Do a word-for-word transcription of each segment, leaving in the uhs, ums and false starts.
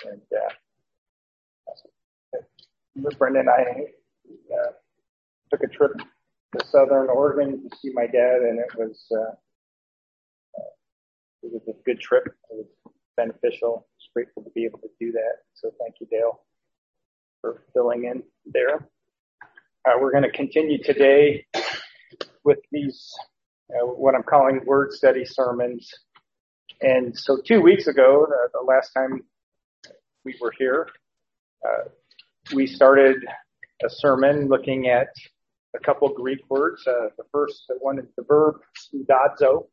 And uh, Brenda and I uh, took a trip to Southern Oregon to see my dad, and it was uh, uh, it was a good trip. It was beneficial. I was grateful to be able to do that. So thank you, Dale, for filling in there. Uh, we're going to continue today with these, uh, what I'm calling word study sermons. And so two weeks ago, uh, the last time we were here, uh, we started a sermon looking at a couple Greek words. Uh, the first one is the verb spoudazo,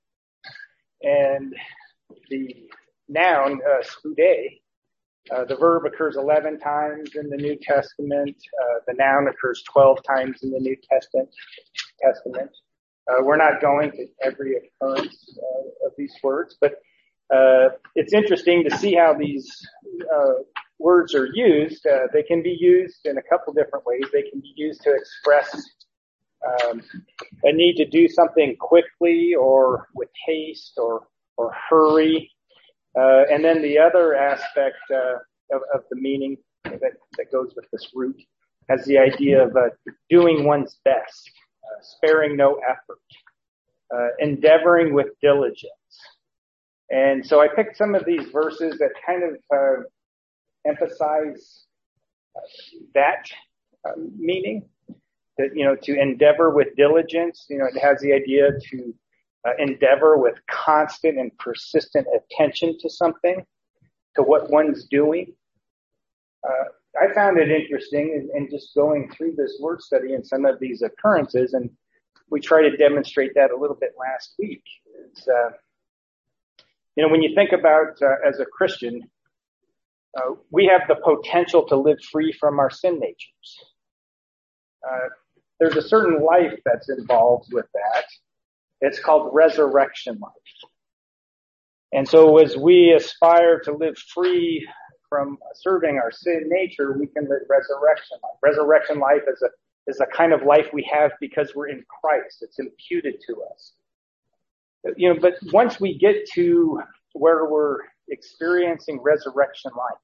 and the noun uh, spoude. Uh, the verb occurs eleven times in the New Testament. Uh, the noun occurs twelve times in the New Testament. Testament. Uh, we're not going to every occurrence uh, of these words, but uh, it's interesting to see how these uh, words are used. Uh, they can be used in a couple different ways. They can be used to express um, a need to do something quickly or with haste or or hurry. Uh, and then the other aspect uh, of, of the meaning that, that goes with this root has the idea of uh, doing one's best, uh, sparing no effort, uh, endeavoring with diligence. And so I picked some of these verses that kind of uh, emphasize uh, that uh, meaning, that, you know, to endeavor with diligence. You know, it has the idea to Uh, endeavor with constant and persistent attention to something, to what one's doing. Uh, I found it interesting in, in just going through this word study and some of these occurrences, and we tried to demonstrate that a little bit last week. It's, uh, you know, when you think about uh, as a Christian, uh, we have the potential to live free from our sin natures. Uh, there's a certain life that's involved with that. It's called resurrection life. And so as we aspire to live free from serving our sin nature, we can live resurrection life. Resurrection life is a, is a kind of life we have because we're in Christ. It's imputed to us. You know, but once we get to where we're experiencing resurrection life,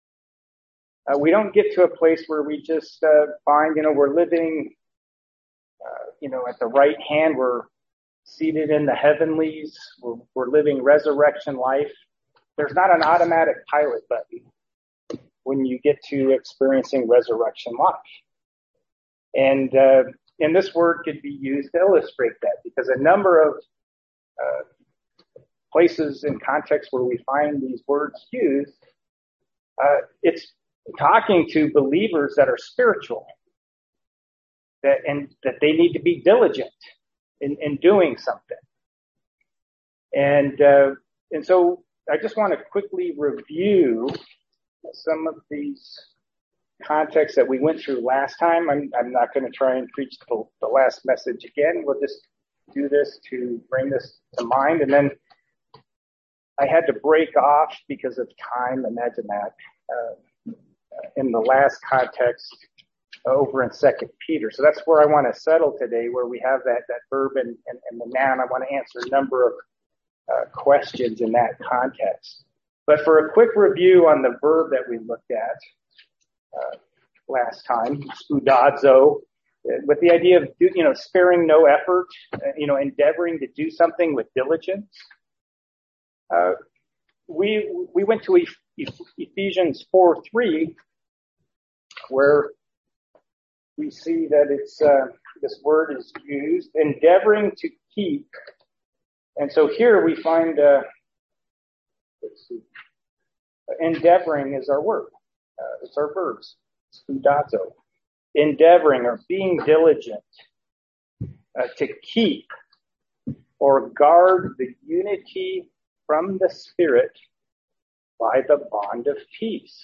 uh, we don't get to a place where we just uh, find, you know, we're living, uh, you know, at the right hand, we're seated in the heavenlies, we're, we're living resurrection life. There's not an automatic pilot button when you get to experiencing resurrection life. And, uh, and this word could be used to illustrate that, because a number of uh, places and contexts where we find these words used, uh, it's talking to believers that are spiritual, that, and that they need to be diligent In, in doing something. And, uh, and so I just want to quickly review some of these contexts that we went through last time. I'm, I'm not going to try and preach the, the last message again. We'll just do this to bring this to mind. And then I had to break off because of time. Imagine that. Uh, in the last context, over in Second Peter. So that's where I want to settle today, where we have that, that verb and, and, and the noun. I want to answer a number of uh, questions in that context. But for a quick review on the verb that we looked at uh, last time, spoudazo, with the idea of, you know, sparing no effort, uh, you know, endeavoring to do something with diligence. Uh, we we went to Ephesians four three, where we see that it's uh, this word is used, endeavoring to keep. And so here we find, uh, let's see, endeavoring is our word. Uh, it's our verbs, spoudazo. Endeavoring or being diligent uh, to keep or guard the unity from the Spirit by the bond of peace.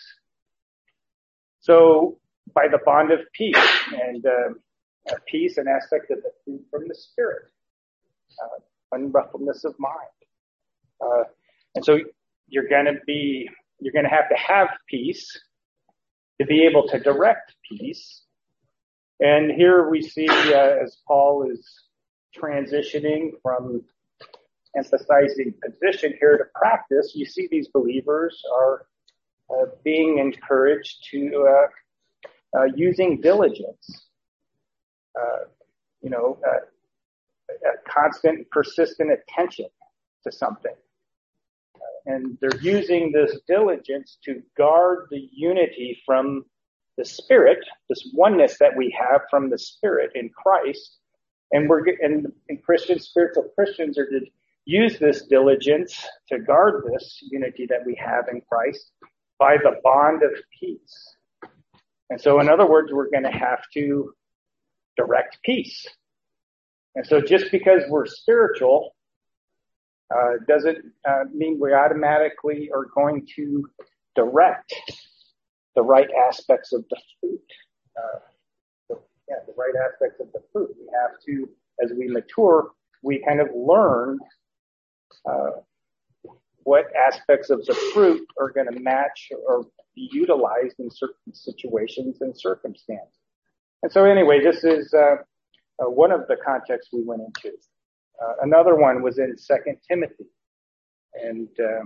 So, by the bond of peace, and uh, peace, an aspect of the fruit from the Spirit, uh, unruffledness of mind. Uh, and so you're going to be, you're going to have to have peace to be able to direct peace. And here we see, uh, as Paul is transitioning from emphasizing position here to practice, you see these believers are uh, being encouraged to uh, uh, using diligence, uh, you know, uh, a constant, persistent attention to something. Uh, and they're using this diligence to guard the unity from the Spirit, this oneness that we have from the Spirit in Christ. And we're and, and Christians, spiritual Christians, are to use this diligence to guard this unity that we have in Christ by the bond of peace. And so, in other words, we're going to have to direct peace. And so, just because we're spiritual uh, doesn't uh, mean we automatically are going to direct the right aspects of the fruit. Uh, the, yeah, the right aspects of the fruit. We have to, as we mature, we kind of learn uh, what aspects of the fruit are going to match or be utilized in certain situations and circumstances. And so anyway, this is uh, uh, one of the contexts we went into. Uh, another one was in Second Timothy. And, uh,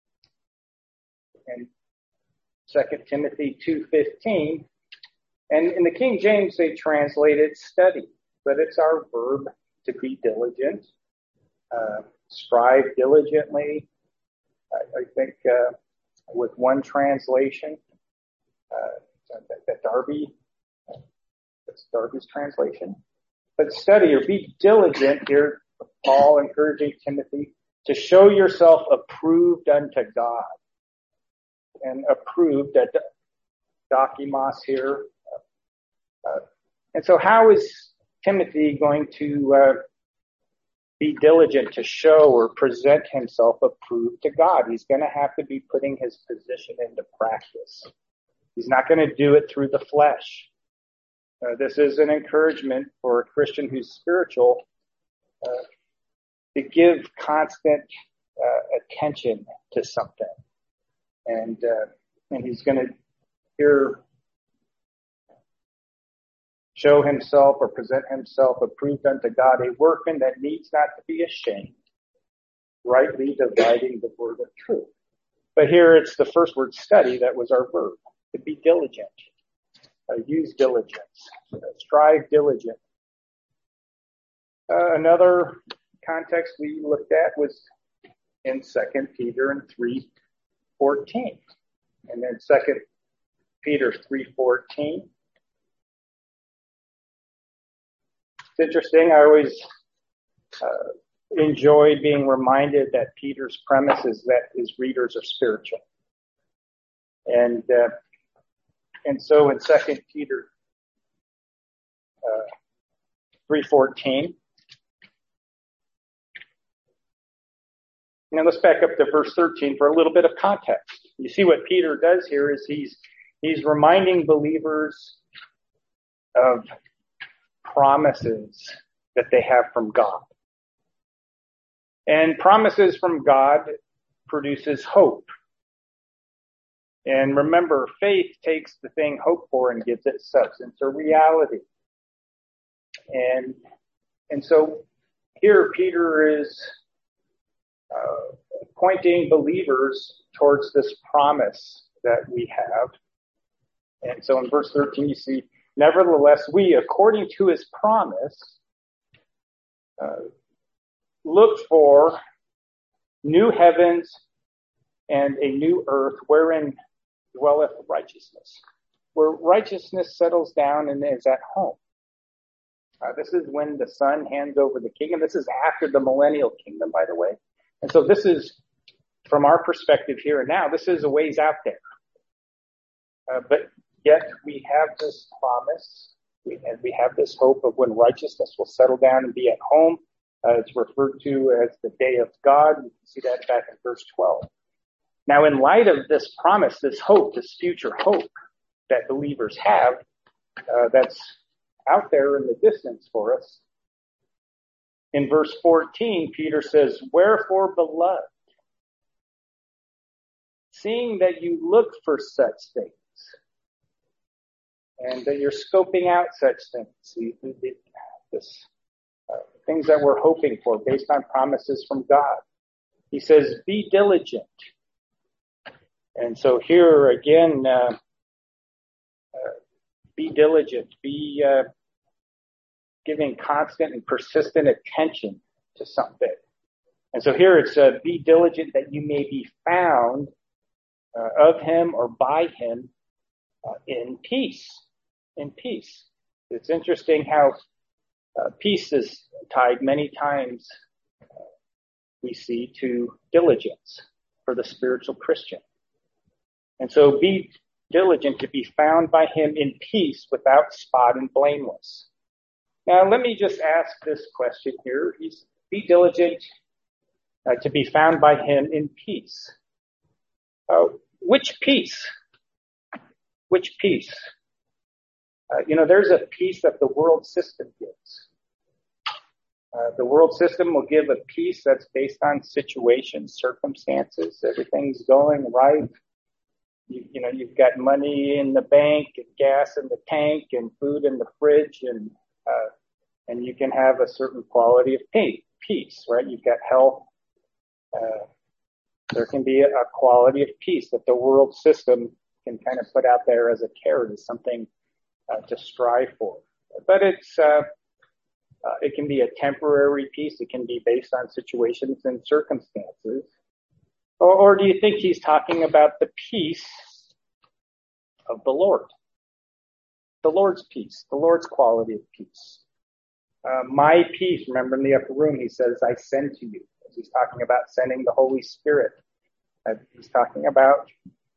and Second Timothy two fifteen. And in the King James, they translate it study, but it's our verb to be diligent, uh, strive diligently. I, I think uh, with one translation, uh, that, that Darby, that's Darby's translation. But study or be diligent here, Paul encouraging Timothy to show yourself approved unto God. And approved, at dokimos here. Uh, and so how is Timothy going to uh, be diligent to show or present himself approved to God? He's going to have to be putting his position into practice. He's not going to do it through the flesh. Uh, this is an encouragement for a Christian who's spiritual uh, to give constant uh, attention to something. And uh, and he's going to here show himself or present himself approved unto God, a workman that needs not to be ashamed, rightly dividing the word of truth. But here it's the first word, study, that was our verb, to be diligent, uh, use diligence, uh, strive diligent. Uh, another context we looked at was in Second Peter and three fourteen. And then Second Peter three fourteen. It's interesting. I always uh, enjoy being reminded that Peter's premise is that his readers are spiritual. And uh, and so in Second Peter uh, three fourteen. Now let's back up to verse thirteen for a little bit of context. You see what Peter does here is he's he's reminding believers of promises that they have from God. And promises from God produces hope. And remember, faith takes the thing hoped for and gives it substance or reality. And and so here Peter is Uh, pointing believers towards this promise that we have. And so in verse thirteen, you see, nevertheless, we, according to his promise, uh, look for new heavens and a new earth wherein dwelleth righteousness, where righteousness settles down and is at home. Uh, this is when the Son hands over the kingdom. This is after the millennial kingdom, by the way. And so this is, from our perspective here and now, this is a ways out there. Uh, but yet we have this promise, we, and we have this hope of when righteousness will settle down and be at home. Uh, it's referred to as the day of God. You can see that back in verse twelve. Now, in light of this promise, this hope, this future hope that believers have, uh, that's out there in the distance for us, in verse fourteen, Peter says, wherefore, beloved, seeing that you look for such things, and that you're scoping out such things, this, uh, things that we're hoping for based on promises from God. He says, be diligent. And so here again, uh, uh, be diligent, be uh, giving constant and persistent attention to something. And so here it's uh, be diligent that you may be found uh, of him or by him uh, in peace, in peace. It's interesting how uh, peace is tied many times uh, we see to diligence for the spiritual Christian. And so be diligent to be found by him in peace without spot and blameless. Now, let me just ask this question here. He's, be diligent uh, to be found by him in peace. Uh, which peace? Which peace? Uh, you know, there's a peace that the world system gives. Uh, the world system will give a peace that's based on situations, circumstances. Everything's going right. You, you know, you've got money in the bank and gas in the tank and food in the fridge, and uh, and you can have a certain quality of peace, right? You've got health. Uh, there can be a, a quality of peace that the world system can kind of put out there as a carrot, as something uh, to strive for. But it's uh, uh, it can be a temporary peace. It can be based on situations and circumstances. Or, or do you think he's talking about the peace of the Lord? The Lord's peace, the Lord's quality of peace. Uh, my peace, remember in the upper room, he says, I send to you. He's talking about sending the Holy Spirit. Uh, he's talking about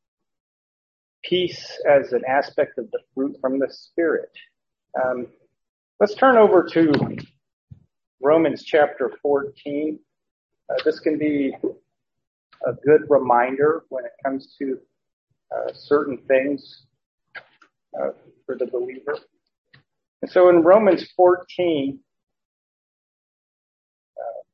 peace as an aspect of the fruit from the Spirit. Um, let's turn over to Romans chapter fourteen. Uh, this can be a good reminder when it comes to uh, certain things uh, for the believer. And so in Romans fourteen, uh,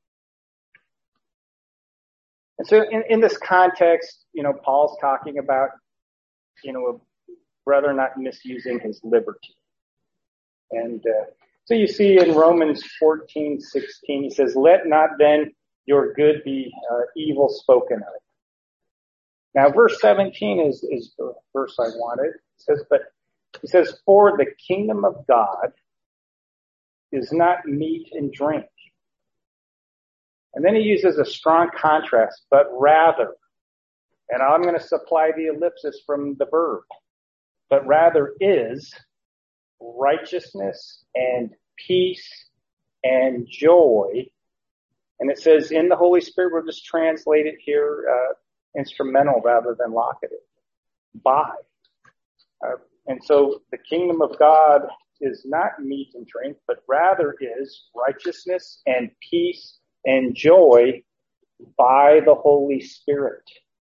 and so in, in this context, you know, Paul's talking about, you know, a brother not misusing his liberty. And uh, so you see in Romans fourteen sixteen, he says, let not then your good be uh, evil spoken of. Now, verse seventeen is, is the verse I wanted. It says, but he says, for the kingdom of God is not meat and drink. And then he uses a strong contrast, but rather, and I'm going to supply the ellipsis from the verb, but rather is righteousness and peace and joy. And it says in the Holy Spirit, we'll just translate it here, uh, instrumental rather than locative. By. Uh, and so the kingdom of God is not meat and drink, but rather is righteousness and peace and joy by the Holy Spirit.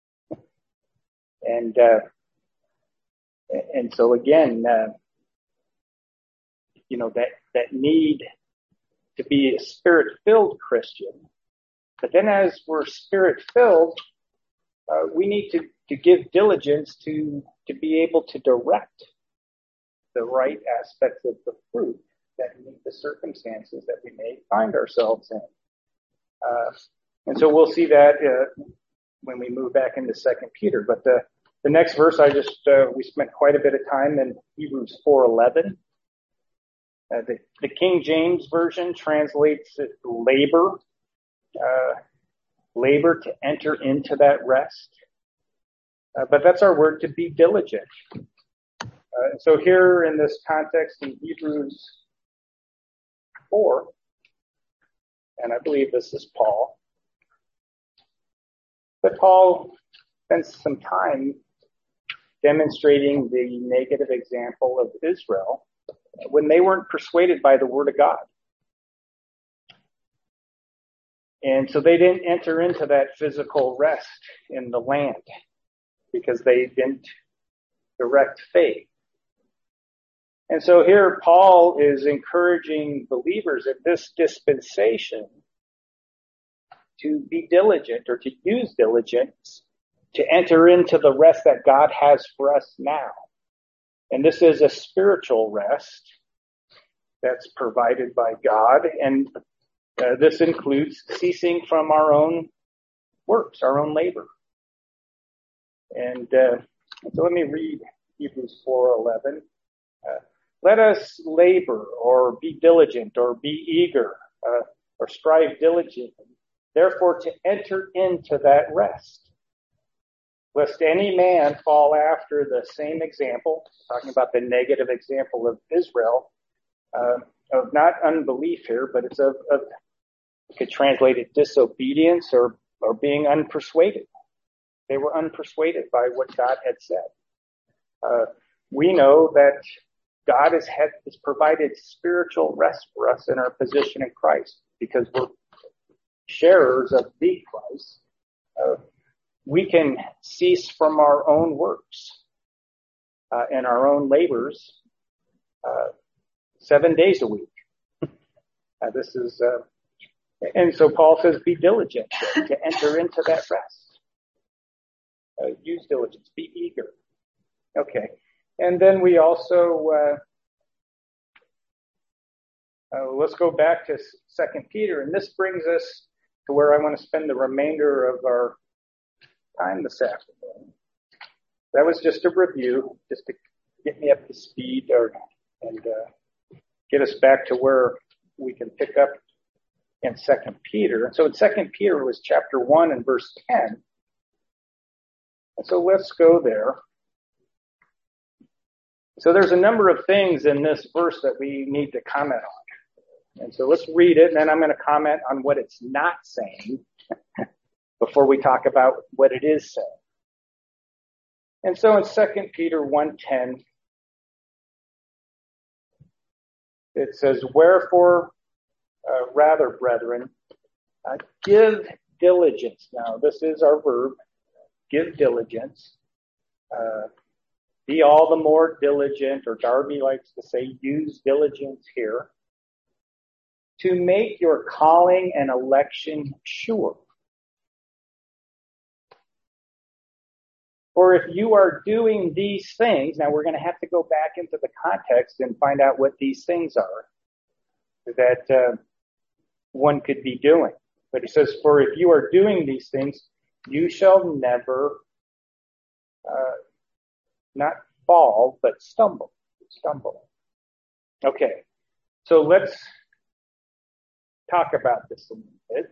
And, uh, and so again, uh, you know, that, that need to be a spirit-filled Christian. But then as we're spirit-filled, uh, we need to, to give diligence to, to be able to direct the right aspects of the fruit that meet the circumstances that we may find ourselves in. Uh, and so we'll see that uh, when we move back into Second Peter. But the, the next verse, I just uh, we spent quite a bit of time in Hebrews four eleven. Uh, the, the King James Version translates it labor, uh, labor to enter into that rest. Uh, but that's our word, to be diligent. Uh, so here in this context in Hebrews four, and I believe this is Paul, but Paul spends some time demonstrating the negative example of Israel when they weren't persuaded by the word of God. And so they didn't enter into that physical rest in the land because they didn't direct faith. And so here Paul is encouraging believers in this dispensation to be diligent or to use diligence to enter into the rest that God has for us now. And this is a spiritual rest that's provided by God. And uh, this includes ceasing from our own works, our own labor. And uh, so let me read Hebrews four eleven. Uh, Let us labor or be diligent or be eager uh, or strive diligently, therefore to enter into that rest. Lest any man fall after the same example, talking about the negative example of Israel, uh, of not unbelief here, but it's of, of you could translate it disobedience or, or being unpersuaded. They were unpersuaded by what God had said. Uh, we know that God has, had, has provided spiritual rest for us in our position in Christ because we're sharers of the Christ. Uh, we can cease from our own works uh, and our own labors uh, seven days a week. Uh, this is, uh, and so Paul says, be diligent to enter into that rest. Uh, use diligence. Be eager. Okay. And then we also, uh, uh, let's go back to Second Peter, and this brings us to where I want to spend the remainder of our time this afternoon. That was just a review, just to get me up to speed or, and uh, get us back to where we can pick up in Second Peter. And so in Second Peter was chapter one and verse ten. And so let's go there. So there's a number of things in this verse that we need to comment on. And so let's read it, and then I'm going to comment on what it's not saying before we talk about what it is saying. And so in Second Peter one ten, it says, wherefore, uh, rather, brethren, uh, give diligence. Now, this is our verb, give diligence. Uh, be all the more diligent, or Darby likes to say, use diligence here, to make your calling and election sure. For if you are doing these things, now we're going to have to go back into the context and find out what these things are that uh, one could be doing. But he says, for if you are doing these things, you shall never uh, not fall, but stumble. Stumble. Okay, so let's talk about this a little bit.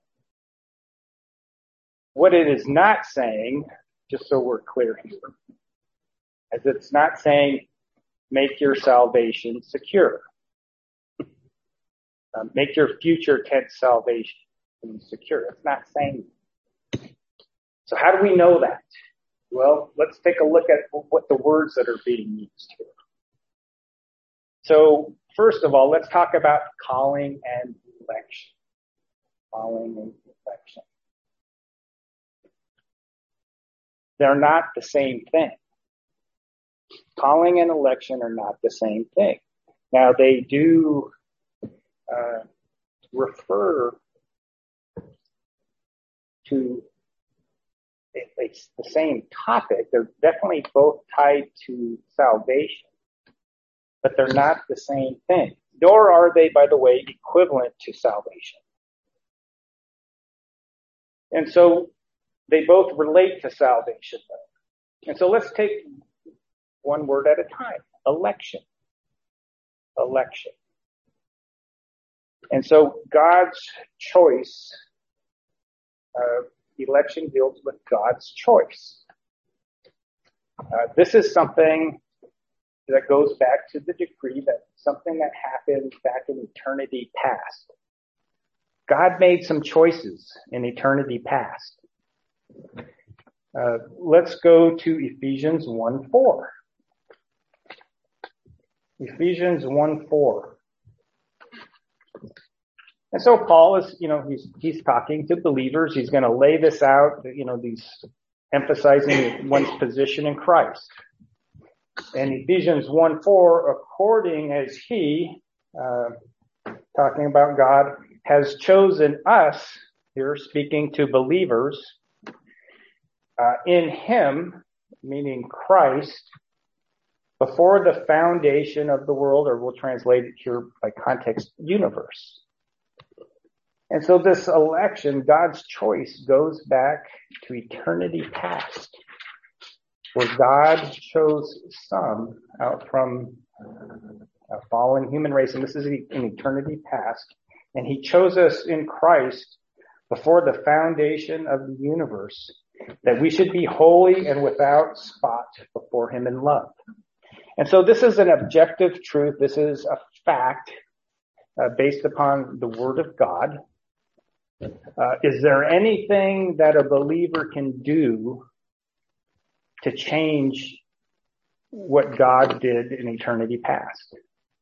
What it is not saying, just so we're clear here, is it's not saying make your salvation secure. Uh, make your future tense salvation secure. It's not saying that. So how do we know that? Well, let's take a look at what the words that are being used here. So first of all, let's talk about calling and election. Calling and election. They're not the same thing. Calling and election are not the same thing. Now, they do uh, refer to it's the same topic. They're definitely both tied to salvation, but they're not the same thing. Nor are they, by the way, equivalent to salvation. And so they both relate to salvation, though. And so let's take one word at a time. Election. Election. And so God's choice, uh, election deals with God's choice. Uh, this is something that goes back to the decree, that something that happened back in eternity past. God made some choices in eternity past. Uh, let's go to Ephesians one four. Ephesians one four. And so Paul is, you know, he's, he's talking to believers. He's going to lay this out, you know, these emphasizing one's position in Christ. And Ephesians one four, according as he, uh, talking about God, has chosen us, here speaking to believers, uh, in him, meaning Christ, before the foundation of the world, or we'll translate it here by context, universe. And so this election, God's choice, goes back to eternity past. where God chose some out from a fallen human race, and this is in eternity past, and he chose us in Christ before the foundation of the universe, that we should be holy and without spot before him in love. And so this is an objective truth. This is a fact uh, based upon the Word of God. Uh, is there anything that a believer can do to change what God did in eternity past?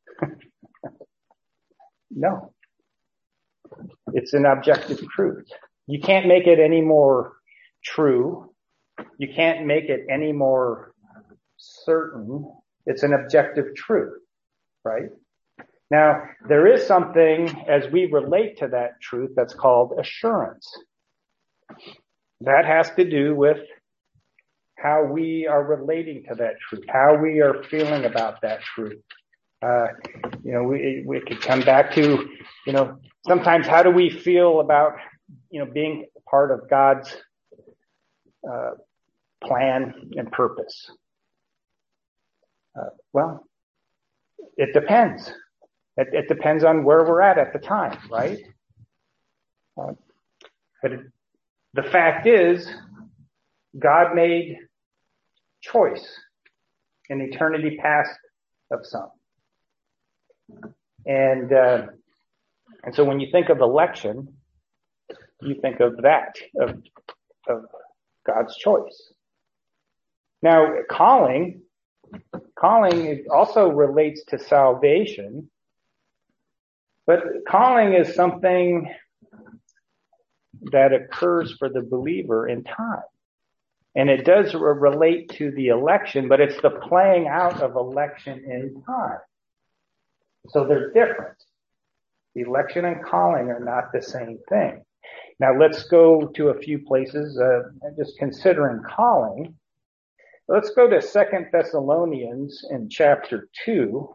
No. It's an objective truth. You can't make it any more true. You can't make it any more certain. It's an objective truth, right? Now, there is something as we relate to that truth that's called assurance. That has to do with how we are relating to that truth, how we are feeling about that truth. Uh, you know, we, we could come back to, you know, sometimes how do we feel about, you know, being part of God's uh, plan and purpose? Uh, well, it depends. It, it depends on where we're at at the time, right? Uh, but it, the fact is, God made choice in eternity past of some. And, uh, and so when you think of election, you think of that, of, of God's choice. Now, calling, calling also relates to salvation, but calling is something that occurs for the believer in time. And it does re- relate to the election, but it's the playing out of election in time. So they're different. The election and calling are not the same thing. Now let's go to a few places, uh, just considering calling. Let's go to Second Thessalonians in chapter two.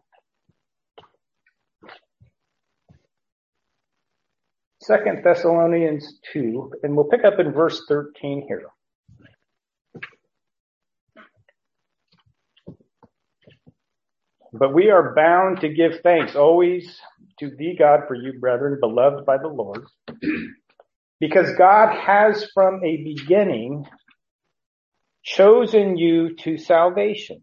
Second Thessalonians two, and we'll pick up in verse thirteen here. But we are bound to give thanks always to thee, God, for you, brethren, beloved by the Lord, because God has from a beginning chosen you to salvation.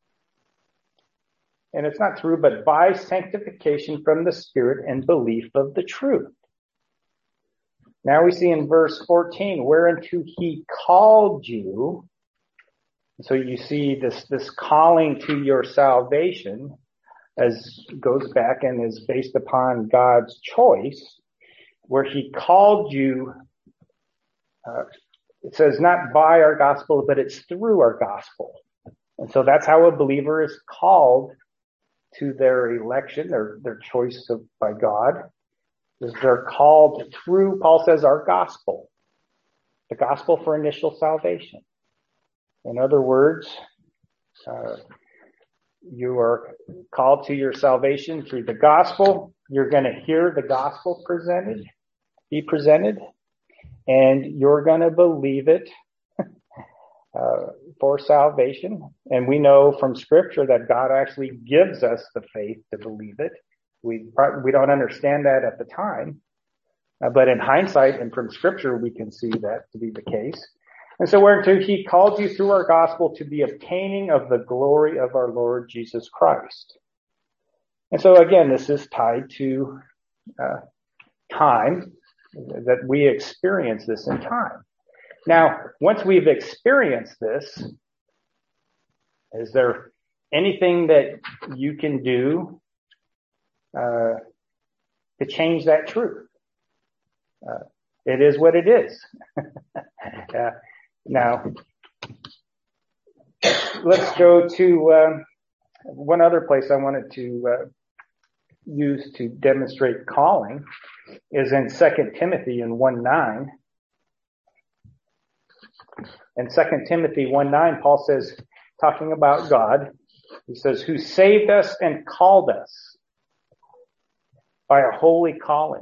And it's not through, but by sanctification from the Spirit and belief of the truth. Now we see in verse fourteen, whereunto he called you. So you see this, this calling to your salvation as goes back and is based upon God's choice, where he called you, uh, it says not by our gospel, but it's through our gospel. And so that's how a believer is called to their election, their, their choice of, by God, is they're called through, Paul says, our gospel, the gospel for initial salvation. In other words, uh, you are called to your salvation through the gospel. You're going to hear the gospel presented, be presented, and you're going to believe it uh, for salvation. And we know from Scripture that God actually gives us the faith to believe it. We we don't understand that at the time, uh, but in hindsight and from Scripture, we can see that to be the case. And so whereunto he called you through our gospel to the obtaining of the glory of our Lord Jesus Christ. And so again, this is tied to uh, time, that we experience this in time. Now, once we've experienced this, is there anything that you can do uh, to change that truth? Uh, it is what it is. uh, Now, let's go to uh, one other place I wanted to uh, use to demonstrate calling is in Second Timothy in one nine. In Second Timothy one nine, Paul says, talking about God, he says, who saved us and called us by a holy calling,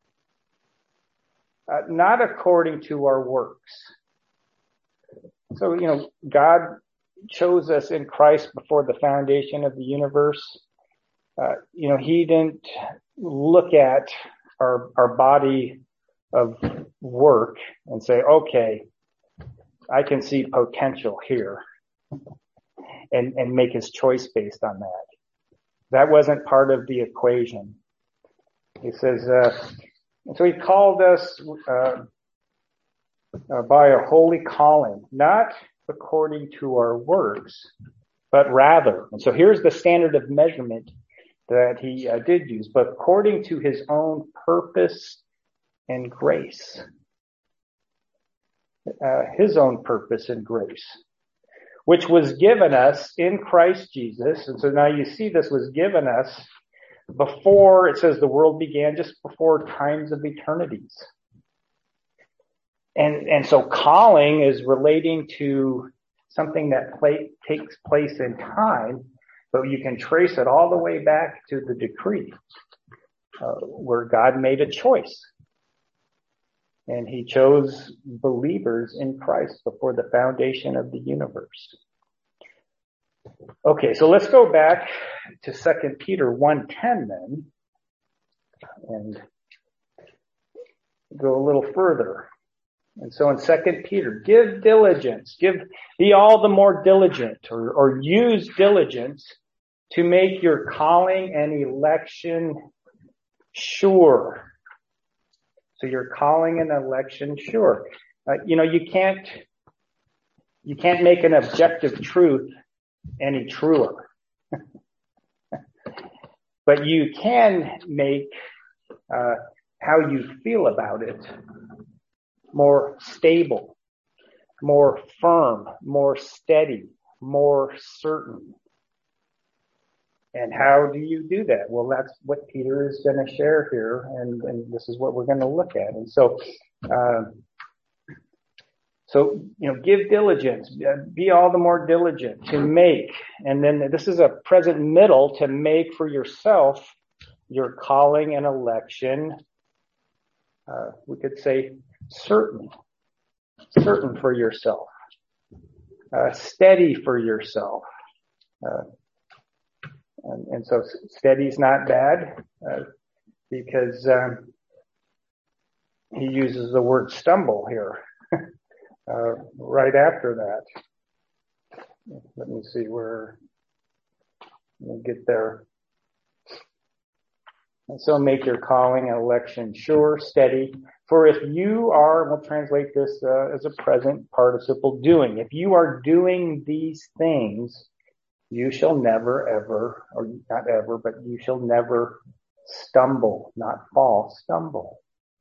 uh, not according to our works. So, you know, God chose us in Christ before the foundation of the universe, uh, you know, he didn't look at our, our body of work and say, okay, I can see potential here, and, and make his choice based on that. That wasn't part of the equation. He says, uh, so he called us uh, uh, by a holy calling, not according to our works, but rather. And so here's the standard of measurement that he uh, did use, but according to his own purpose and grace. Uh, his own purpose and grace, which was given us in Christ Jesus. And so now you see this was given us before, it says the world began, just before times of eternities. And, and so calling is relating to something that play, takes place in time, but you can trace it all the way back to the decree, uh, where God made a choice. And he chose believers in Christ before the foundation of the universe. Okay, so let's go back to Second Peter one ten then, and go a little further. And so in Second Peter, give diligence, give, be all the more diligent, or, or use diligence to make your calling and election sure. So your calling and election sure. Uh, you know, you can't, you can't make an objective truth any truer. But you can make uh, how you feel about it more stable, more firm, more steady, more certain. And how do you do that? Well, that's what Peter is going to share here, and, and this is what we're going to look at. And so, uh, so you know, give diligence, be all the more diligent to make, and then this is a present middle, to make for yourself your calling and election. Uh, we could say certain, certain for yourself, uh, steady for yourself. Uh, And, and so steady's not bad, uh, because um, he uses the word stumble here uh, right after that. Let me see where we'll get there. And so make your calling and election sure, steady. For if you are, we'll translate this uh, as a present participle, doing. If you are doing these things, you shall never, ever, or not ever, but you shall never stumble, not fall, stumble.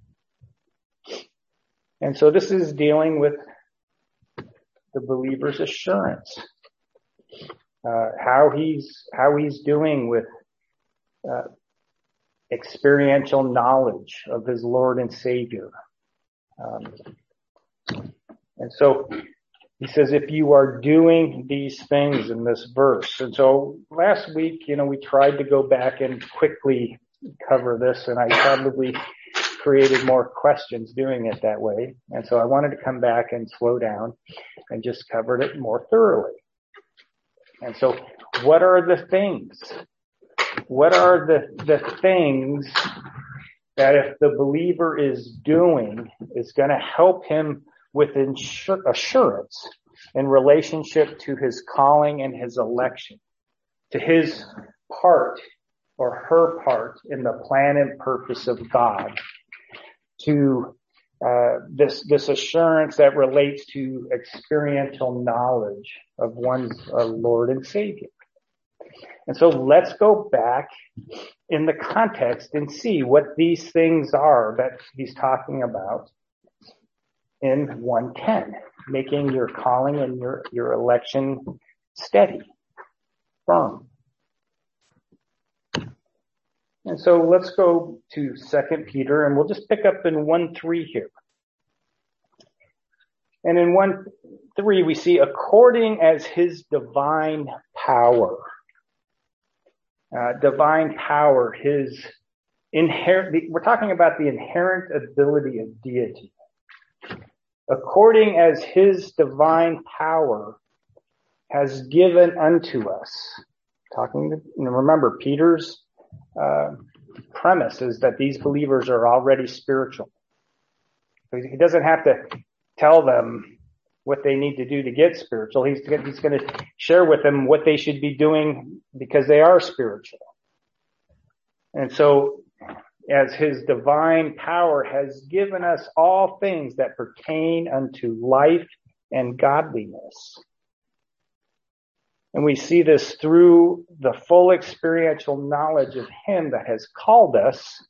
And so this is dealing with the believer's assurance, uh, how he's, how he's doing with, uh, experiential knowledge of his Lord and Savior. Um, and so he says, if you are doing these things in this verse. And so last week, you know, we tried to go back and quickly cover this, and I probably created more questions doing it that way. And so I wanted to come back and slow down and just cover it more thoroughly. And so what are the things? What are the, the things that if the believer is doing is going to help him with insur- assurance in relationship to his calling and his election, to his part or her part in the plan and purpose of God, to uh, this this assurance that relates to experiential knowledge of one's uh, Lord and Savior. And so let's go back in the context and see what these things are that he's talking about in one ten, making your calling and your, your election steady, firm. And so let's go to Second Peter, and we'll just pick up in one three here. And in one three, we see, according as his divine power, uh, divine power, his inherent, we're talking about the inherent ability of deity. According as his divine power has given unto us. Talking to, you know, remember, Peter's uh, premise is that these believers are already spiritual. He doesn't have to tell them what they need to do to get spiritual. He's, he's going to share with them what they should be doing because they are spiritual. And so, as his divine power has given us all things that pertain unto life and godliness. And we see this through the full experiential knowledge of him that has called us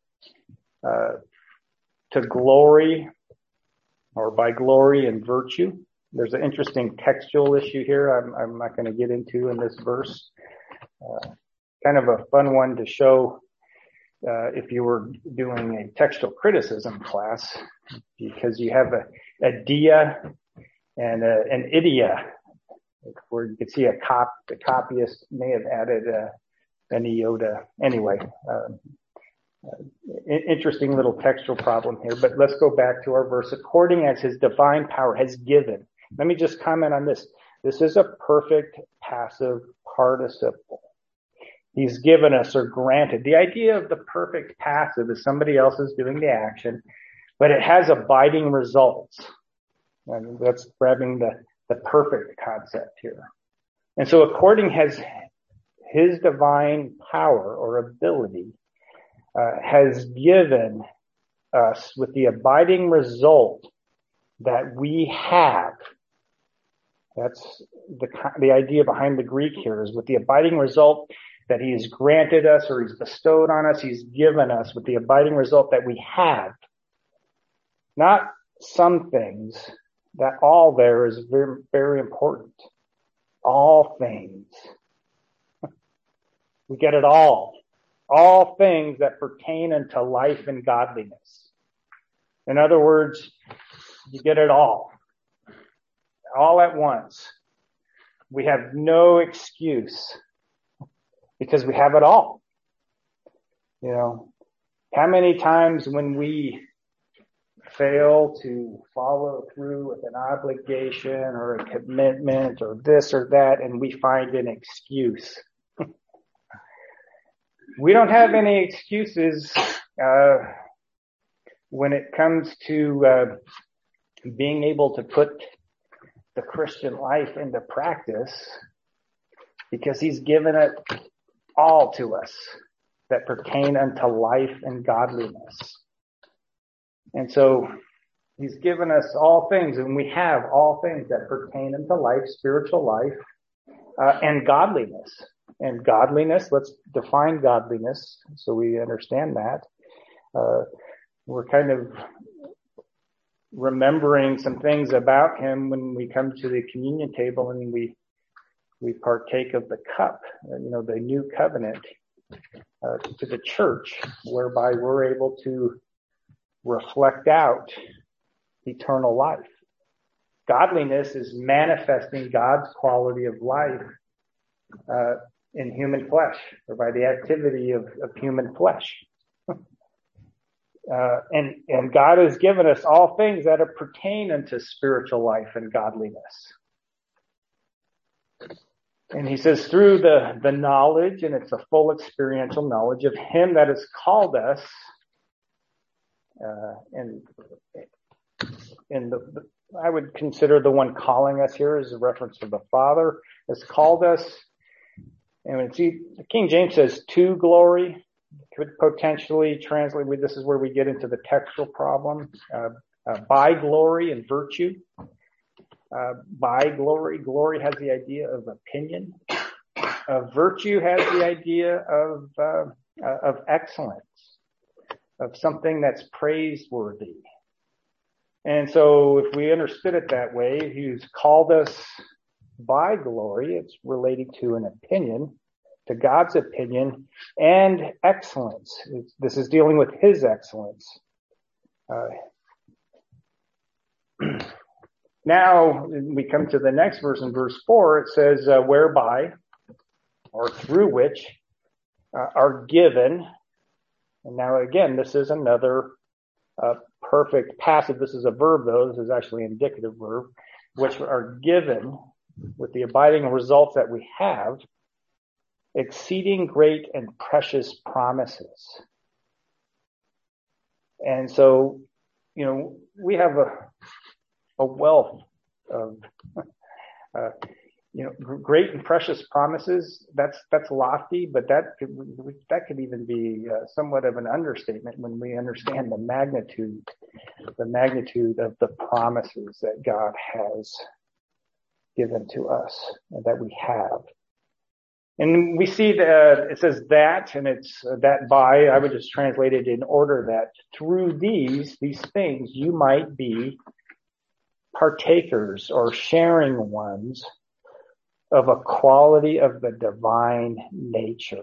uh, to glory, or by glory and virtue. There's an interesting textual issue here I'm, I'm not going to get into in this verse. Uh, kind of a fun one to show uh, if you were doing a textual criticism class, because you have a, a dia and a, an idia, where you could see a cop, the copyist may have added a, an iota. Anyway, um, uh, interesting little textual problem here, but let's go back to our verse. According as his divine power has given. Let me just comment on this. This is a perfect passive participle. He's given us or granted. The idea of the perfect passive is somebody else is doing the action, but it has abiding results. And that's grabbing the, the perfect concept here. And so according as his divine power or ability uh, has given us with the abiding result that we have. That's the the idea behind the Greek here, is with the abiding result that he has granted us or he's bestowed on us, he's given us with the abiding result that we have. Not some things, that all there is very, very important. All things. We get it all. All things that pertain unto life and godliness. In other words, you get it all. All at once. We have no excuse because we have it all. You know, how many times when we fail to follow through with an obligation or a commitment or this or that, and we find an excuse. We don't have any excuses uh, when it comes to uh, being able to put the Christian life into practice, because he's given it all to us that pertain unto life and godliness. And so he's given us all things, and we have all things that pertain unto life, spiritual life, uh, and godliness. And godliness, let's define godliness so we understand that. Uh, we're kind of remembering some things about him when we come to the communion table and we we partake of the cup, you know, the new covenant uh, to the church, whereby we're able to reflect out eternal life. Godliness is manifesting God's quality of life uh, in human flesh, or by the activity of, of human flesh. Uh, and, and God has given us all things that are pertain unto spiritual life and godliness. And he says through the, the knowledge, and it's a full experiential knowledge of him that has called us, uh, and, and the, the, I would consider the one calling us here as a reference to the Father, has called us. And see, the King James says to glory. Could potentially translate, this is where we get into the textual problem, uh, uh, by glory and virtue. Uh, by glory, glory has the idea of opinion. Uh, virtue has the idea of, uh, uh, of excellence, of something that's praiseworthy. And so if we understood it that way, he's called us by glory. It's related to an opinion, to God's opinion, and excellence. It's, this is dealing with his excellence. Uh, now we come to the next verse in verse four. It says, uh, whereby, or through which, uh, are given. And now again, this is another uh, perfect passive. This is a verb though. This is actually an indicative verb, which are given with the abiding results that we have, exceeding great and precious promises. And so, you know, we have a, a wealth of, uh, you know, great and precious promises. That's, that's lofty, but that could, that could even be uh, somewhat of an understatement when we understand the magnitude, the magnitude of the promises that God has given to us and that we have. And we see that it says that, and it's uh, that by, I would just translate it in order that through these, these things, you might be partakers or sharing ones of a quality of the divine nature.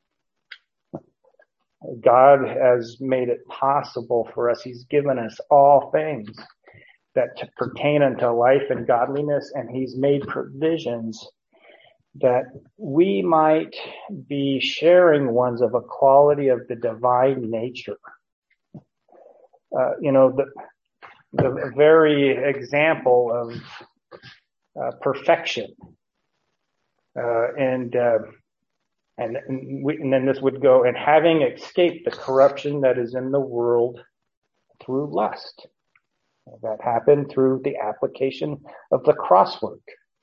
God has made it possible for us. He's given us all things that to pertain unto life and godliness, and he's made provisions that we might be sharing ones of a quality of the divine nature. Uh, you know, the, the very example of uh, perfection. Uh, and, uh, and, and, we, and then this would go, and having escaped the corruption that is in the world through lust. That happened through the application of the crosswork.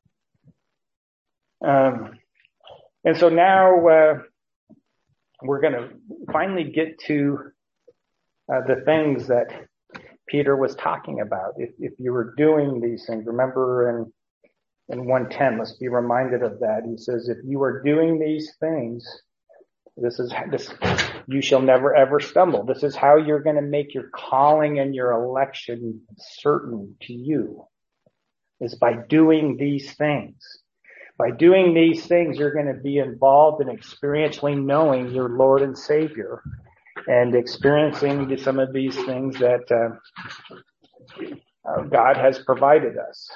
Um, and so now, uh, we're going to finally get to, uh, the things that Peter was talking about. If, if you were doing these things, remember in In one ten, let's be reminded of that. He says, if you are doing these things, this is, this, you shall never ever stumble. This is how you're going to make your calling and your election certain to you, is by doing these things. By doing these things, you're going to be involved in experientially knowing your Lord and Savior and experiencing some of these things that uh, uh, God has provided us.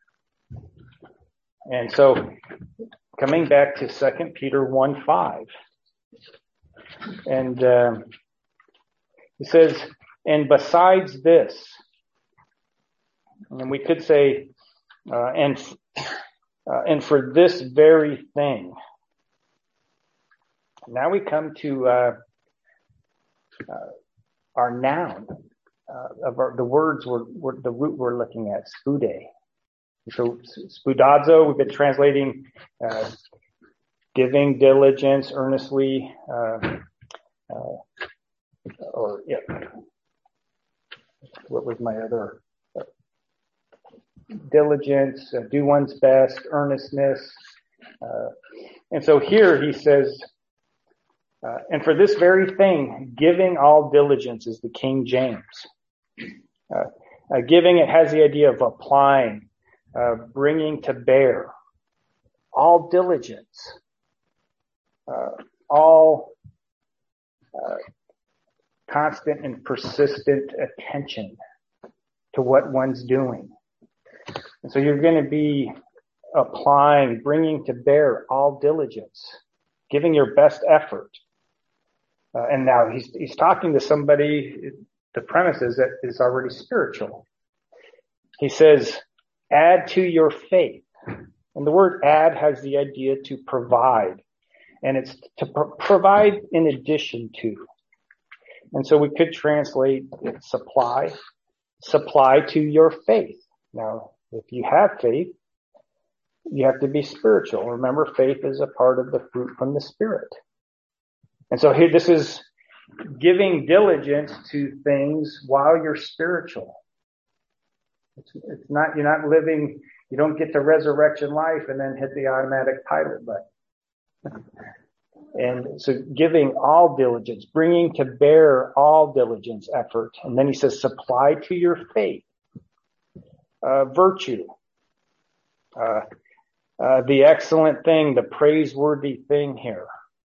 And so, coming back to Second Peter one five, and uh, he says, and besides this, and we could say, uh, and uh, and for this very thing. Now we come to uh, uh, our noun uh, of our, the words we're, we're the root we're looking at, spude. So spudazo, we've been translating uh, giving diligence, earnestly, uh, uh, or yeah. What was my other? Uh, diligence, uh, do one's best, earnestness. Uh, and so here he says, uh, and for this very thing, giving all diligence is the King James. Uh, uh, giving, it has the idea of applying. Uh, bringing to bear, all diligence, uh, all uh, constant and persistent attention to what one's doing. And so you're going to be applying, bringing to bear all diligence, giving your best effort. Uh, and now he's he's talking to somebody, the premise is that is already spiritual. He says, add to your faith. And the word add has the idea to provide. And it's to pro- provide in addition to. And so we could translate it supply, supply to your faith. Now, if you have faith, you have to be spiritual. Remember, faith is a part of the fruit from the Spirit. And so here, this is giving diligence to things while you're spiritual. It's, it's not, you're not living, you don't get to resurrection life and then hit the automatic pilot button. And so giving all diligence, bringing to bear all diligence effort. And then he says, supply to your faith, uh, virtue, uh, uh, the excellent thing, the praiseworthy thing here.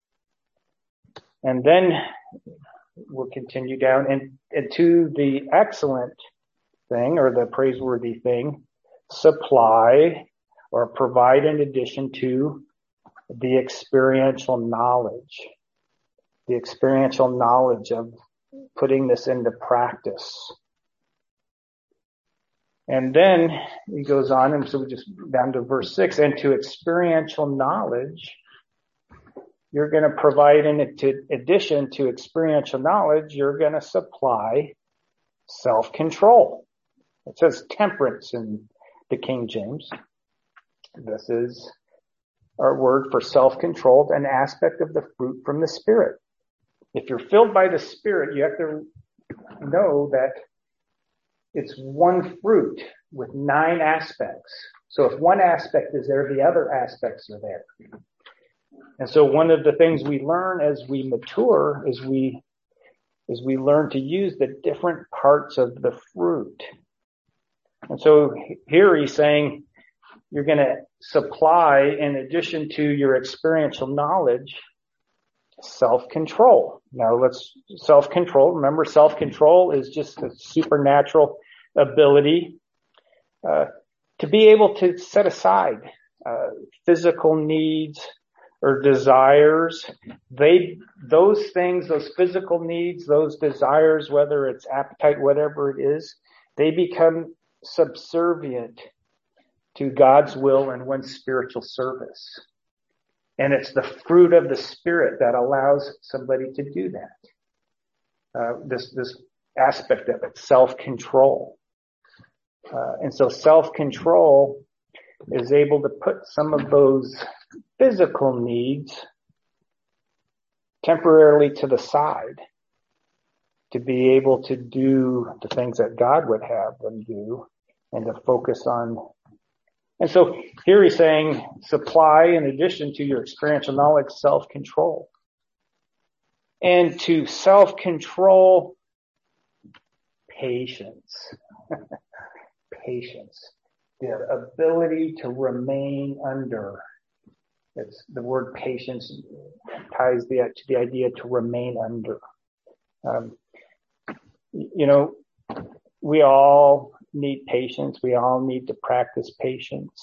And then we'll continue down and, and to the excellent thing or the praiseworthy thing, supply or provide in addition to the experiential knowledge, the experiential knowledge of putting this into practice. And then he goes on, and so we just down to verse six, and to experiential knowledge, you're going to provide, in addition to experiential knowledge, you're going to supply self-control. It says temperance in the King James. This is our word for self-control, an aspect of the fruit from the Spirit. If you're filled by the Spirit, you have to know that it's one fruit with nine aspects. So if one aspect is there, the other aspects are there. And so one of the things we learn as we mature is we, is we learn to use the different parts of the fruit. And so here he's saying you're going to supply, in addition to your experiential knowledge, self-control. Now let's, self-control, remember self-control is just a supernatural ability uh, to be able to set aside uh, physical needs or desires. They, those things, those physical needs, those desires, whether it's appetite, whatever it is, they become subservient to God's will and one's spiritual service. And it's the fruit of the Spirit that allows somebody to do that. Uh, this, this aspect of it, self-control. Uh, and so self-control is able to put some of those physical needs temporarily to the side to be able to do the things that God would have them do and to focus on. And so here he's saying supply, in addition to your experiential knowledge, self-control. And to self-control, patience. Patience. The ability to remain under. It's the word patience ties the, to the idea to remain under. Um, you know, we all need patience. We all need to practice patience.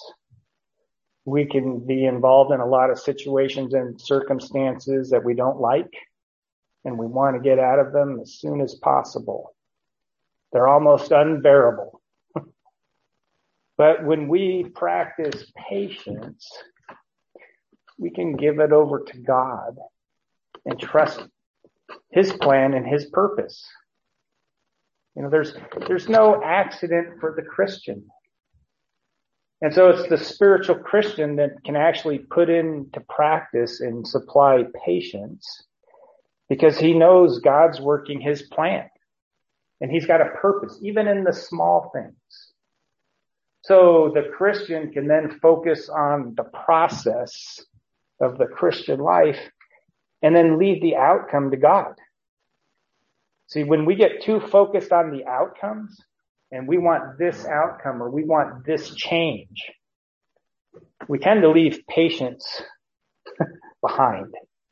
We can be involved in a lot of situations and circumstances that we don't like, and we want to get out of them as soon as possible. They're almost unbearable. But when we practice patience, we can give it over to God and trust His plan and His purpose. You know, there's, there's no accident for the Christian. And so it's the spiritual Christian that can actually put into practice and supply patience because he knows God's working His plan and He's got a purpose, even in the small things. So the Christian can then focus on the process of the Christian life and then leave the outcome to God. See, when we get too focused on the outcomes and we want this outcome or we want this change, we tend to leave patience behind.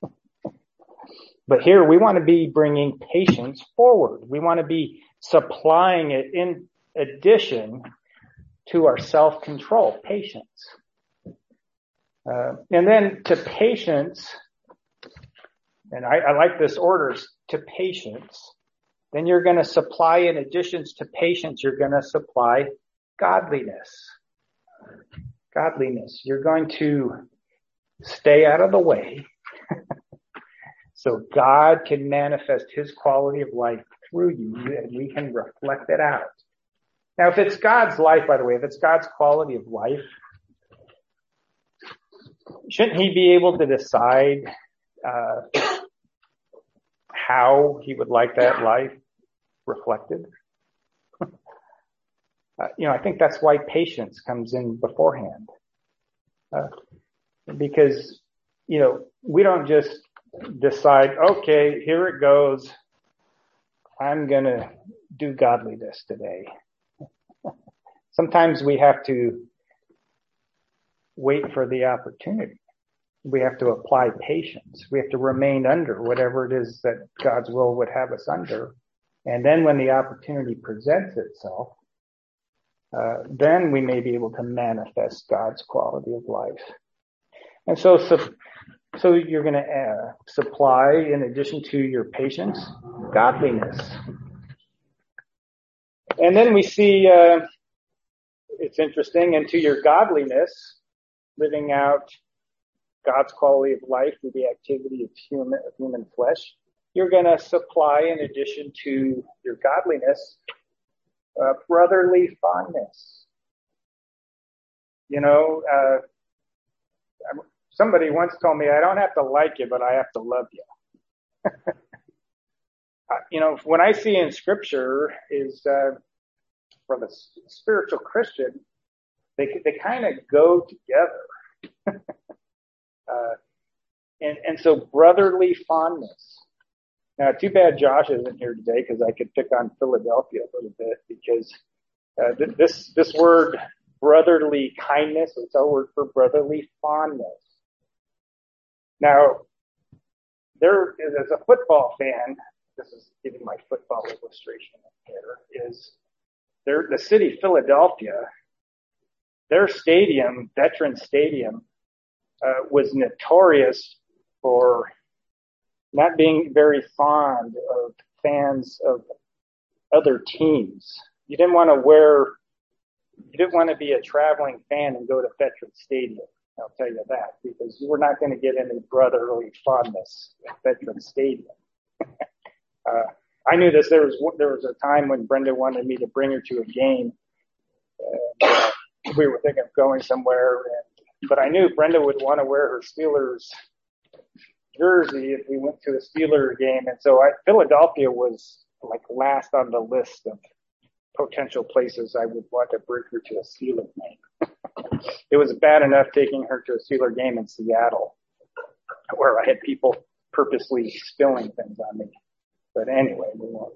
But here we want to be bringing patience forward. We want to be supplying it in addition to our self-control, patience. Uh, and then to patience, and I, I like this order, to patience, then you're going to supply, in addition to patience, you're going to supply godliness. Godliness. You're going to stay out of the way so God can manifest His quality of life through you and we can reflect it out. Now, if it's God's life, by the way, if it's God's quality of life, shouldn't He be able to decide uh, how He would like that life reflected? uh, you know, I think that's why patience comes in beforehand. Uh, because, you know, we don't just decide, okay, here it goes. I'm going to do godliness today. Sometimes we have to wait for the opportunity. We have to apply patience. We have to remain under whatever it is that God's will would have us under. And then when the opportunity presents itself, uh, then we may be able to manifest God's quality of life. And so, so, so you're going to uh, supply, in addition to your patience, godliness. And then we see, uh, it's interesting. And to your godliness, living out God's quality of life through the activity of human, of human flesh, you're going to supply, in addition to your godliness, uh, brotherly fondness. You know, uh, somebody once told me, I don't have to like you, but I have to love you. uh, you know, when I see in Scripture is uh, for the spiritual Christian, they they kind of go together. uh, and, and so brotherly fondness. Now, too bad Josh isn't here today because I could pick on Philadelphia a little bit because uh, th- this this word brotherly kindness is our word for brotherly fondness. Now, there is, as a football fan, this is giving my football illustration here, is there the city of Philadelphia, their stadium, Veterans Stadium, uh, was notorious for not being very fond of fans of other teams. You didn't want to wear, you didn't want to be a traveling fan and go to Veterans Stadium. I'll tell you that, because you were not going to get any brotherly fondness at Veterans Stadium. uh, I knew this. There was there was a time when Brenda wanted me to bring her to a game. Uh, we were thinking of going somewhere, and, but I knew Brenda would want to wear her Steelers jersey if we went to a Steelers game, and so I, Philadelphia was like last on the list of potential places I would want to bring her to a Steelers game. It was bad enough taking her to a Steelers game in Seattle, where I had people purposely spilling things on me. But anyway, we won't.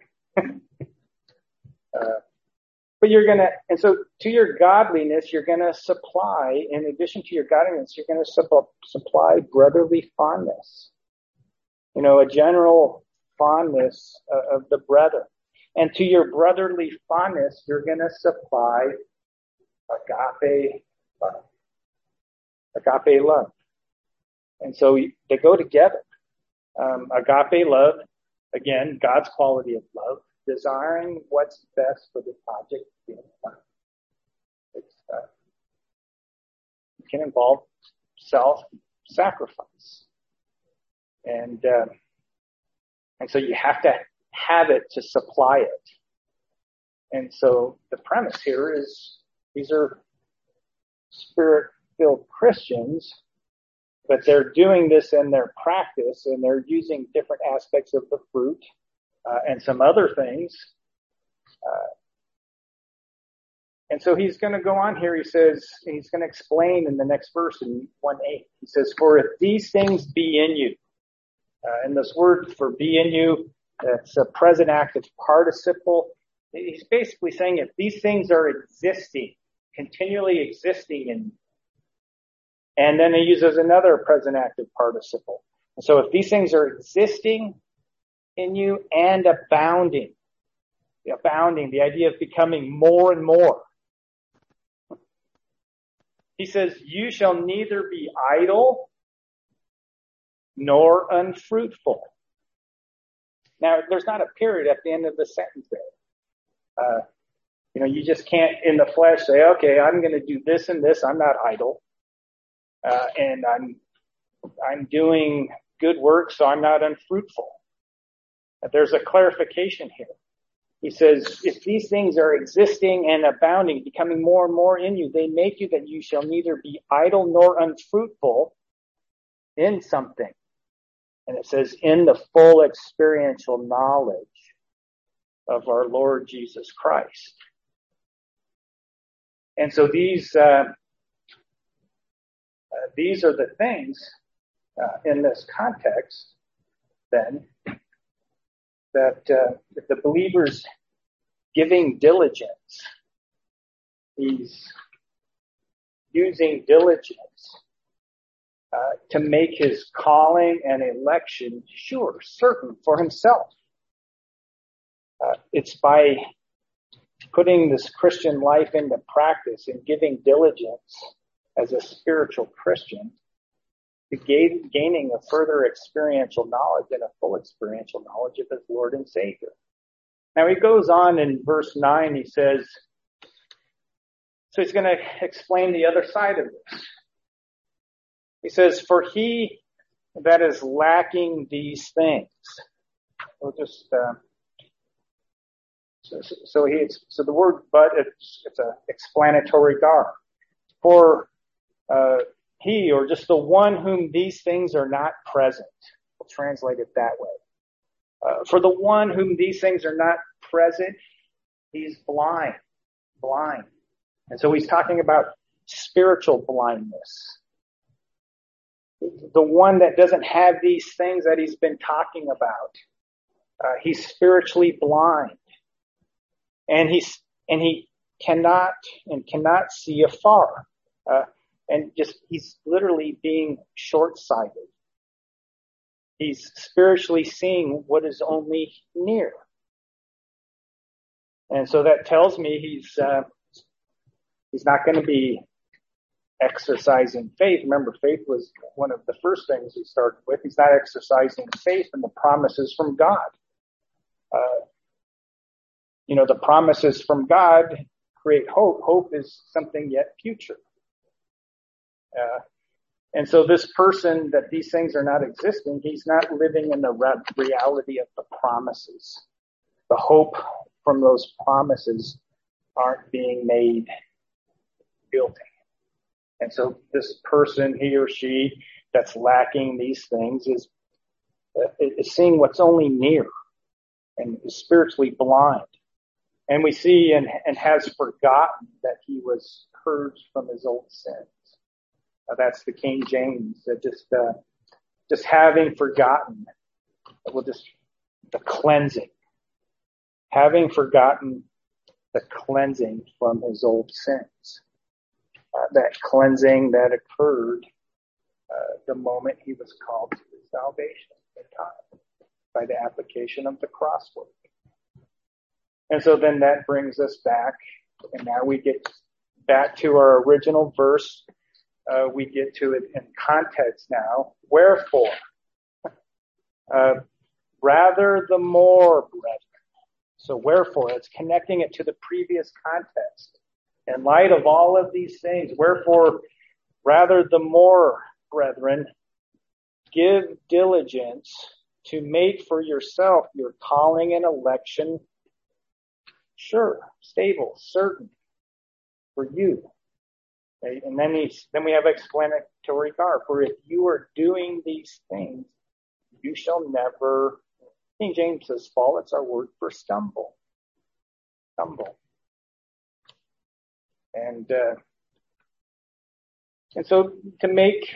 uh, but you're gonna, and so to your godliness, you're gonna supply, in addition to your godliness, you're gonna su- supply brotherly fondness. You know, a general fondness uh, of the brethren. And to your brotherly fondness, you're gonna supply agape love. Agape love. And so they go together. Um, agape love, again, God's quality of love, desiring what's best for the object being loved. It's, uh, it can involve self-sacrifice. And, uh, and so you have to have it to supply it. And so the premise here is these are Spirit-filled Christians, but they're doing this in their practice, and they're using different aspects of the fruit uh, and some other things. Uh, and so he's going to go on here. He says, he's going to explain in the next verse in one eight. He says, for if these things be in you, uh, and this word for be in you, that's a present active participle. He's basically saying if these things are existing, continually existing in you. And then he uses another present active participle. And so if these things are existing in you and abounding, the abounding, the idea of becoming more and more. He says, you shall neither be idle nor unfruitful. Now, there's not a period at the end of the sentence there. Uh, you know, you just can't in the flesh say, okay, I'm going to do this and this. I'm not idle. Uh, and I'm, I'm doing good work, so I'm not unfruitful. But there's a clarification here. He says, if these things are existing and abounding, becoming more and more in you, they make you that you shall neither be idle nor unfruitful in something. And it says, in the full experiential knowledge of our Lord Jesus Christ. And so these, uh, uh, these are the things uh, in this context, then, that uh, if the believer's giving diligence, he's using diligence uh, to make his calling and election sure, certain for himself. Uh, it's by putting this Christian life into practice and giving diligence as a spiritual Christian to gain, gaining a further experiential knowledge and a full experiential knowledge of his Lord and Savior. Now he goes on in verse nine, he says, So he's going to explain the other side of this. He says, for he that is lacking these things. We'll just, uh, so, so he, so the word but, it's, it's an explanatory gar. For uh, he, or just the one whom these things are not present. We'll translate it that way. Uh, for the one whom these things are not present, he's blind, blind. And so he's talking about spiritual blindness. The one that doesn't have these things that he's been talking about, uh, he's spiritually blind. And he's, and he cannot and cannot see afar. Uh, and just, he's literally being short-sighted. He's spiritually seeing what is only near. And so that tells me he's, uh, he's not going to be exercising faith. Remember, faith was one of the first things he started with. He's not exercising faith in the promises from God. Uh, you know, the promises from God create hope. Hope is something yet future. Uh, and so this person that these things are not existing, he's not living in the re- reality of the promises. The hope from those promises aren't being made building. And so this person, he or she, that's lacking these things is, uh, is seeing what's only near and is spiritually blind. And we see and, and has forgotten that he was purged from his old sins. Uh, that's the King James, that just, uh, just having forgotten, well, just the cleansing, having forgotten the cleansing from his old sins. Uh, that cleansing that occurred uh, the moment he was called to his salvation in time by the application of the cross work. And so then that brings us back, and now we get back to our original verse. Uh, we get to it in context now. Wherefore, uh, rather the more, brethren. So wherefore, it's connecting it to the previous context. In light of all of these things, wherefore, rather the more, brethren, give diligence to make for yourself your calling and election sure, stable, certain for you. Okay? And then he, then we have explanatory gar. For if you are doing these things, you shall never, King James says fall, it's our word for stumble. Stumble. And, uh, and so to make,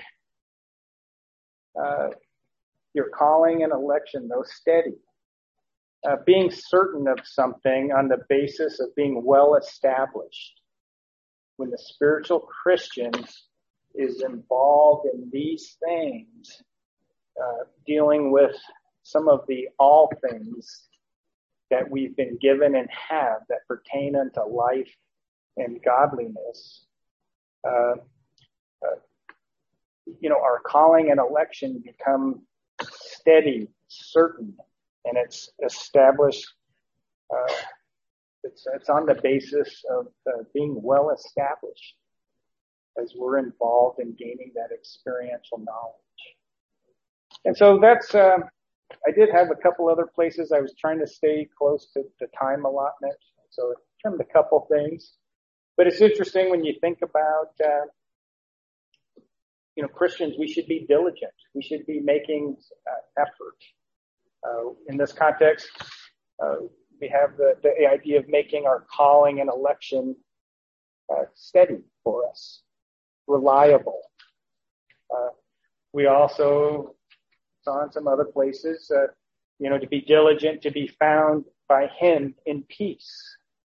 uh, your calling and election, though steady, uh, being certain of something on the basis of being well established. When the spiritual Christian is involved in these things, uh, dealing with some of the all things that we've been given and have that pertain unto life and godliness, uh, uh, you know, our calling and election become steady, certain, and it's established. Uh, it's it's on the basis of uh, being well established as we're involved in gaining that experiential knowledge. And so that's. Uh, I did have a couple other places I was trying to stay close to the time allotment, so I trimmed a couple things. But it's interesting when you think about, uh, you know, Christians, we should be diligent. We should be making uh, effort. Uh, in this context, uh, we have the, the idea of making our calling and election uh, steady for us, reliable. Uh, we also saw in some other places, uh, you know, to be diligent, to be found by him in peace.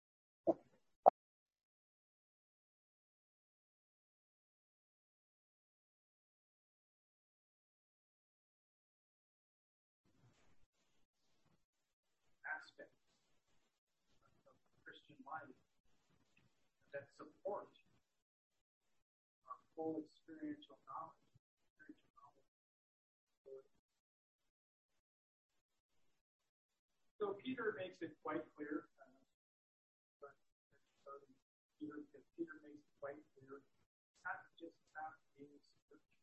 That support our full experiential knowledge. Experiential knowledge. So Peter makes it quite clear. Uh, but, Peter, because Peter makes quite clear. It's not just about being spiritual.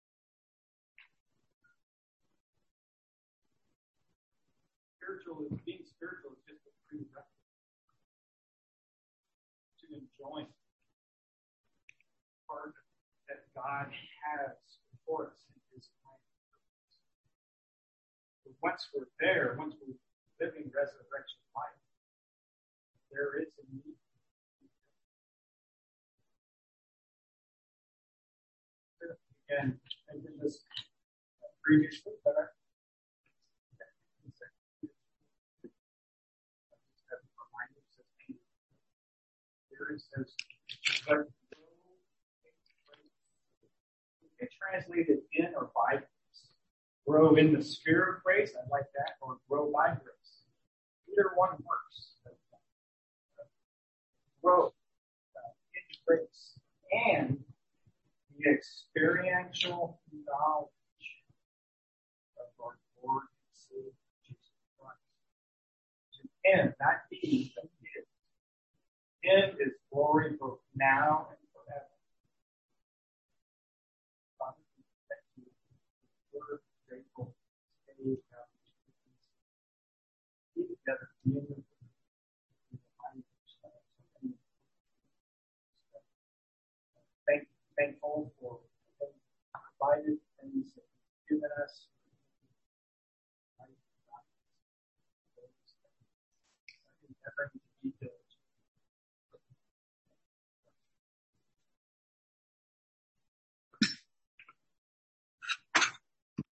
Spiritual is being spiritual is just a prerequisite to enjoy part that God has for us in His plan. But once we're there, once we're living resurrection life, there is a need. And I did this previously, but I it says, but it translated in or by grace. Grow in the spirit of grace, I like that, or grow by grace. Either one works. Grow uh, in grace and the experiential knowledge of our Lord and Savior Jesus Christ. To Him, not me, but His. Him is glory both now and forever. Father, we thank you. We're grateful. Stay down. Be together. Be in the Thank, thankful for the provided things that you've given us. I think never need to